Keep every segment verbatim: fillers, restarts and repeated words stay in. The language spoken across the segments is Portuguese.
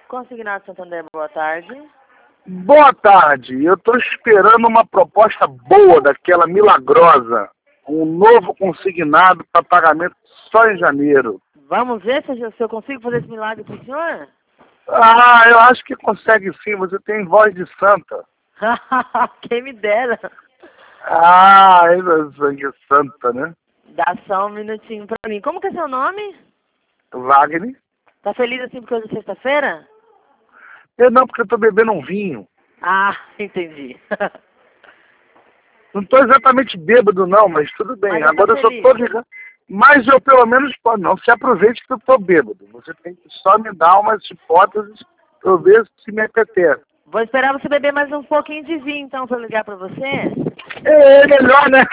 Consignado Santander, boa tarde. Boa tarde, eu estou esperando uma proposta boa daquela milagrosa. Um novo consignado para pagamento só em janeiro. Vamos ver se eu, se eu consigo fazer esse milagre para o senhor? Ah, eu acho que consegue sim, você tem voz de santa. Quem me dera. Ah, ainda sangue santa, né? Dá só um minutinho para mim. Como que é seu nome? Wagner? Tá feliz assim porque hoje é sexta-feira? Eu não, porque eu estou bebendo um vinho. Ah, entendi. Não estou exatamente bêbado não, mas tudo bem. Mas já Agora tá eu só feliz. estou ligando. Mas eu pelo menos, pô, não se aproveite que eu estou bêbado. Você tem que só me dar umas hipóteses para eu ver se me apetece. Vou esperar você beber mais um pouquinho de vinho, então, para ligar para você. É melhor, né?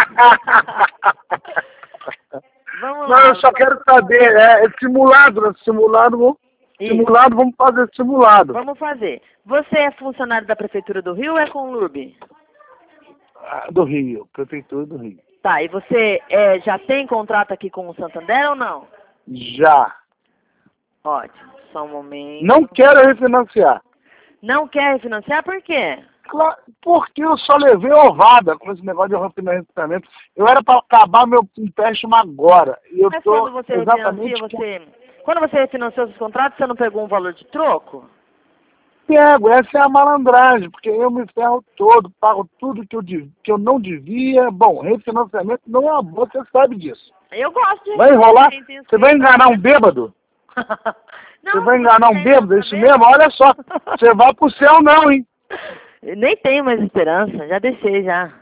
Vamos Não, lá. eu só quero saber, é, é simulado, né? Simulado, vamos- Isso. simulado, vamos fazer simulado. Vamos fazer. Você é funcionário da Prefeitura do Rio ou é com o Lube? Ah, do Rio, Prefeitura do Rio. Tá, e você é, já tem contrato aqui com o Santander ou não? Já. Ótimo, só um momento. Não quero refinanciar. Não quer refinanciar por quê? Claro, porque eu só levei ovada com esse negócio de refinanciamento. Eu era para acabar meu empréstimo agora. E eu Mas tô quando você exatamente... refinancia, você... Quando você refinanciou seus contratos, você não pegou um valor de troco? Pego, essa é a malandragem, porque eu me ferro todo, pago tudo que eu, dev- que eu não devia. Bom, refinanciamento não é uma boa, você sabe disso. Eu gosto de Vai enrolar? refinanciamento, Você vai enganar um bêbado? Não, Você vai se enganar você um tem bêbado? É isso relacionamento- mesmo? Olha só, você vai pro céu não, hein? Eu nem tenho mais esperança, já deixei já.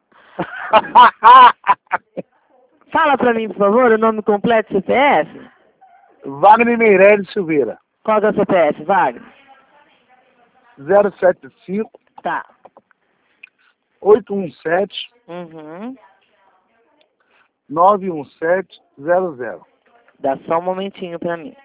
Fala pra mim, por favor, o nome completo do C P F? Wagner Meirelles Silveira, Qual que é o C P F, Wagner? zero sete cinco, Tá. oito um sete, Uhum. nove um sete zero zero. Dá só um momentinho pra mim.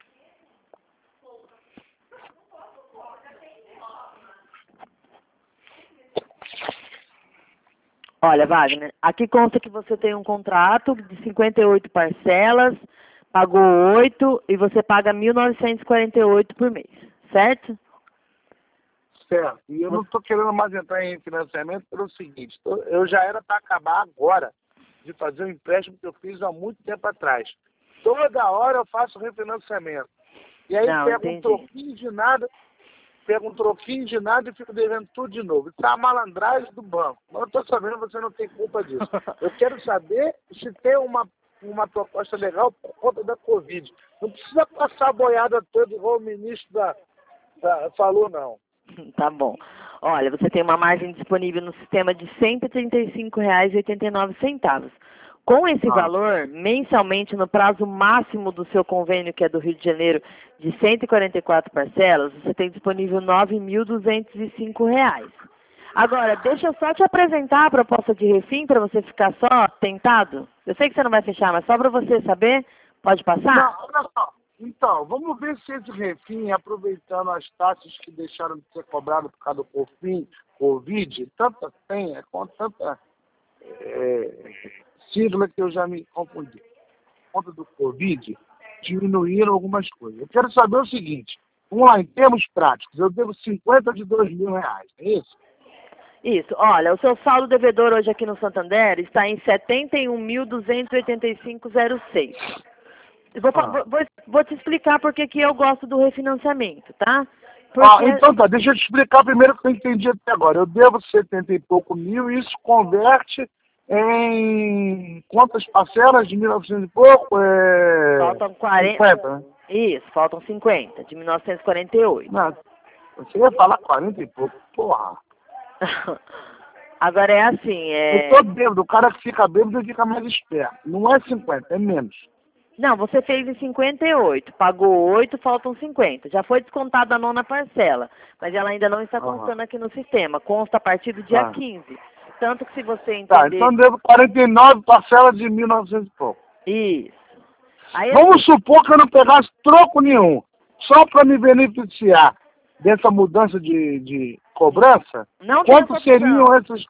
Olha, Wagner, aqui consta que você tem um contrato de cinquenta e oito parcelas, pagou oito e você paga mil novecentos e quarenta e oito por mês, certo? Certo. E eu não estou querendo mais entrar em financiamento pelo seguinte, tô- eu já era para acabar agora de fazer um empréstimo que eu fiz há muito tempo atrás. Toda hora eu faço refinanciamento. E aí Não, pego entendi. um troquinho de nada, pego um troquinho de nada e fico devendo tudo de novo. Isso é a malandragem do banco. Mas eu estou sabendo que você não tem culpa disso. Eu quero saber se tem uma, uma proposta legal por conta da Covid. Não precisa passar a boiada toda igual o ministro da, da, falou, não. Tá bom. Olha, você tem uma margem disponível no sistema de cento e trinta e cinco reais e oitenta e nove centavos. Com esse Ah. valor, mensalmente, no prazo máximo do seu convênio, que é do Rio de Janeiro, de cento e quarenta e quatro parcelas, você tem disponível nove mil duzentos e cinco reais. Agora, deixa eu só te apresentar a proposta de refim para você ficar só tentado. Eu sei que você não vai fechar, mas só para você saber, pode passar? Não, olha só. Então, vamos ver se esse refim, aproveitando as taxas que deixaram de ser cobradas por causa do Cofim, Covid, tanta senha, com tanta é, sigla que eu já me confundi. Por conta do Covid, diminuíram algumas coisas. Eu quero saber o seguinte, vamos lá, em termos práticos, eu devo cinquenta de dois mil reais, é isso? Isso, olha, o seu saldo devedor hoje aqui no Santander está em setenta e um mil duzentos e oitenta e cinco reais e seis centavos. Eu Vou, fa- Ah. vou, vou te explicar porque que eu gosto do refinanciamento, tá? Porque... Ah, então tá, deixa eu te explicar primeiro o que eu entendi até agora. Eu devo setenta e pouco mil e isso converte em quantas parcelas de mil e novecentos e pouco? É... Faltam quarenta. cinquenta, né? Isso, faltam cinquenta, de mil novecentos e quarenta e oito. Não, você ia falar quarenta e pouco, porra. Agora é assim, é... Eu tô bêbado, o cara que fica bêbado ele fica mais esperto. Não é cinquenta, é menos. Não, você fez em cinquenta e oito, pagou oito, faltam cinquenta. Já foi descontada a nona parcela, mas ela ainda não está Aham. constando aqui no sistema. Consta a partir do dia Ah. quinze. Tanto que se você entender... Tá, então devo quarenta e nove parcelas de mil e novecentos e pouco. Isso. Aí, Vamos supor que eu não pegasse troco nenhum, só para me beneficiar dessa mudança de, de cobrança, não tem quanto essa seriam opção. essas...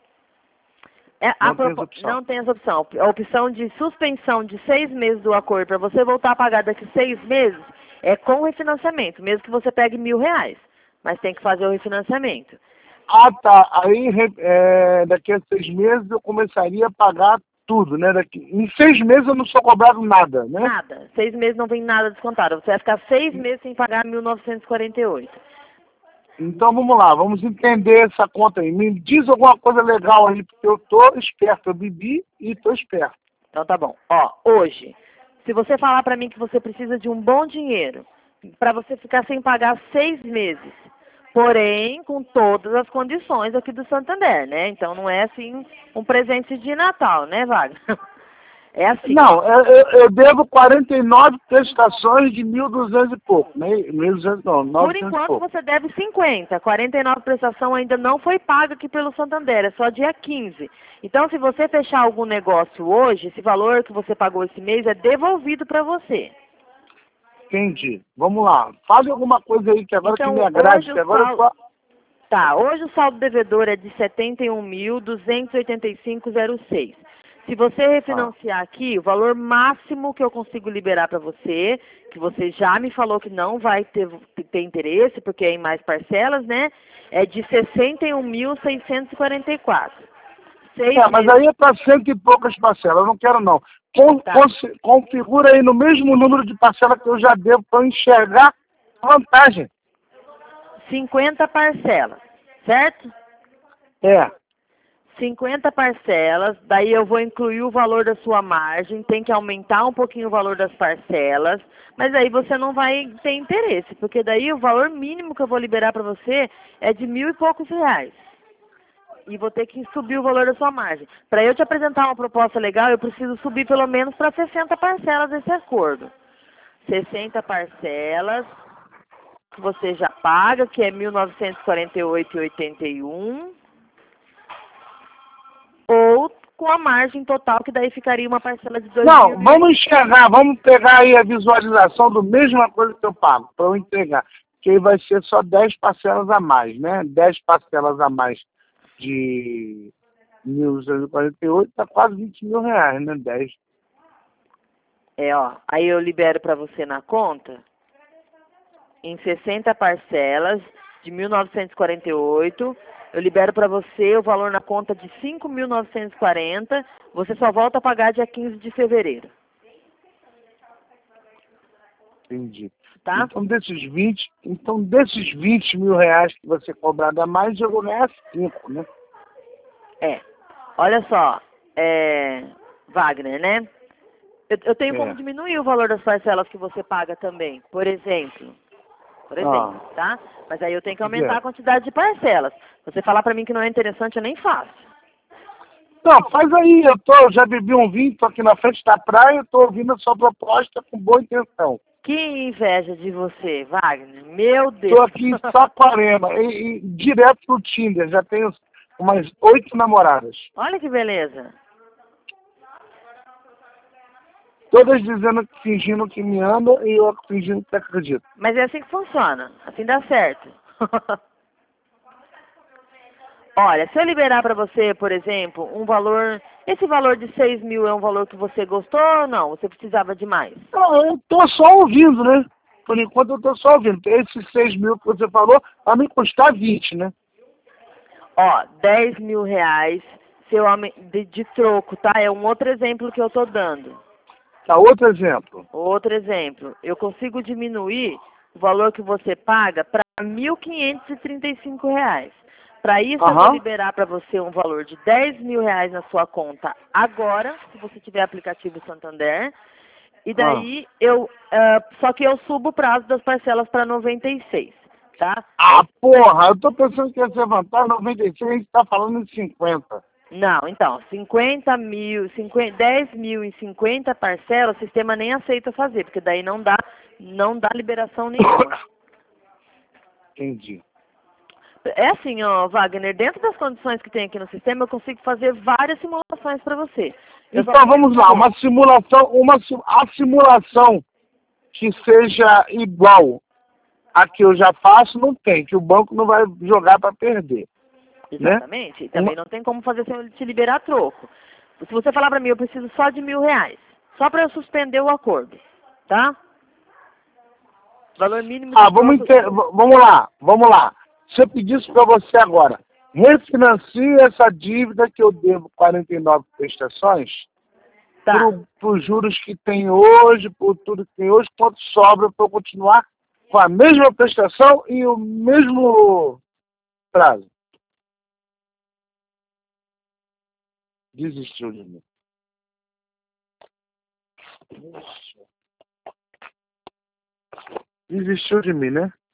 É, a Não tem propo- essa opção. não tem essa opção. A opção de suspensão de seis meses do acordo para você voltar a pagar daqui seis meses É com refinanciamento, mesmo que você pegue mil reais. Mas tem que fazer o refinanciamento. Ah, tá. Aí, é, daqui a seis meses eu começaria a pagar tudo, né? Daqui, em seis meses eu não sou cobrado nada, né? Nada. Seis meses não vem nada descontado. Você vai ficar seis meses sem pagar mil novecentos e quarenta e oito. Então vamos lá, vamos entender essa conta aí. Me diz alguma coisa legal aí, porque eu tô esperto. Eu bebi e tô esperto. Então tá bom. Ó, hoje, se você falar pra mim que você precisa de um bom dinheiro para você ficar sem pagar seis meses, porém com todas as condições aqui do Santander, né? Então não é assim um presente de Natal, né, Wagner? É assim. Não, eu, eu, eu devo quarenta e nove prestações de mil e duzentos e pouco, né? mil e duzentos não, Por novecentos e enquanto pouco. você deve cinquenta. quarenta e nove prestação ainda não foi paga aqui pelo Santander, é só dia quinze. Então se você fechar algum negócio hoje, esse valor que você pagou esse mês é devolvido para você. Entendi. Vamos lá. Fale alguma coisa aí que agora Então, que me agrade, hoje que o agora eu saldo... tô... Tá, hoje o saldo devedor é de setenta e um mil, duzentos e oitenta e cinco reais e seis centavos. Se você refinanciar aqui, o valor máximo que eu consigo liberar para você, que você já me falou que não vai ter, ter interesse, porque é em mais parcelas, né? É de sessenta e um mil, seiscentos e quarenta e quatro. Seis É, mas meses. aí é para cento e poucas parcelas, eu não quero não. Con Tá. cons- configura aí no mesmo número de parcelas que eu já devo para eu enxergar vantagem. cinquenta parcelas, certo? É. cinquenta parcelas, daí eu vou incluir o valor da sua margem, tem que aumentar um pouquinho o valor das parcelas, mas aí você não vai ter interesse, porque daí o valor mínimo que eu vou liberar para você é de mil e poucos reais. E vou ter que subir o valor da sua margem. Para eu te apresentar uma proposta legal, eu preciso subir pelo menos para sessenta parcelas desse acordo. sessenta parcelas, que você já paga, que é mil novecentos e quarenta e oito reais e oitenta e um. Ou com a margem total, que daí ficaria uma parcela de dois mil. Não, vamos enxergar, vamos pegar aí a visualização do mesma coisa que eu pago, para eu entregar. Que aí vai ser só dez parcelas a mais, né? dez parcelas a mais de mil duzentos e quarenta e oito, tá quase vinte mil reais, né? dez. É, ó, aí eu libero para você na conta, em sessenta parcelas de mil novecentos e quarenta e oito, eu libero para você o valor na conta de cinco mil novecentos e quarenta, você só volta a pagar dia quinze de fevereiro. Entendi. Tá? Então desses vinte, então desses vinte mil reais que você cobrar a mais, eu vou ganhar cinco, né? É. Olha só, é, Wagner, né? Eu, eu tenho É. como diminuir o valor das parcelas que você paga também, por exemplo. Por exemplo, Ah. tá? Mas aí eu tenho que aumentar Yeah. a quantidade de parcelas. Você falar pra mim que não é interessante, eu nem faço. Não, faz aí, eu tô, eu já bebi um vinho, tô aqui na frente da praia, tô ouvindo a sua proposta com boa intenção. Que inveja de você, Wagner. Meu Deus. Tô aqui em Saquarema, e, e direto pro Tinder, já tenho umas oito namoradas. Olha que beleza. Todas dizendo, fingindo que me amam e eu fingindo que acredito. Mas é assim que funciona. Assim dá certo. Olha, se eu liberar pra você, por exemplo, um valor... Esse valor de seis mil é um valor que você gostou ou não? Você precisava de mais? Não, eu tô só ouvindo, né? Por enquanto eu tô só ouvindo. Esses seis mil que você falou, vai me custar vinte, né? Ó, dez mil reais se eu aume- de, de troco, tá? É um outro exemplo que eu tô dando. Tá, outro exemplo. Outro exemplo. Eu consigo diminuir o valor que você paga para mil quinhentos e trinta e cinco reais. Para isso, eu vou Aham. liberar para você um valor de dez mil reais na sua conta agora, se você tiver aplicativo Santander. E daí, eu, ah, só que eu subo o prazo das parcelas para noventa e seis, tá? Ah, porra, eu tô pensando que ia ser vantagem, noventa e seis, a gente tá falando em cinquenta. Não, então, cinquenta mil, cinquenta, dez mil em cinquenta parcelas, o sistema nem aceita fazer, porque daí não dá, não dá liberação nenhuma. Entendi. É assim, ó, Wagner, dentro das condições que tem aqui no sistema, eu consigo fazer várias simulações para você. Eu Então só- vamos lá, uma simulação, uma si- a simulação que seja igual a que eu já faço, não tem, que o banco não vai jogar para perder. Exatamente. E também Uma- não tem como fazer sem ele te liberar troco. Se você falar para mim, eu preciso só de mil reais, só para eu suspender o acordo, tá? Valor mínimo Ah, de vamos, pronto... inter... v- vamos lá, vamos lá. Se eu pedisse para você agora, refinancie essa dívida que eu devo quarenta e nove prestações, Tá. para os juros que tem hoje, por tudo que tem hoje, quanto sobra para eu continuar com a mesma prestação e o mesmo prazo. Desistiu de mim. Desistiu de mim, né?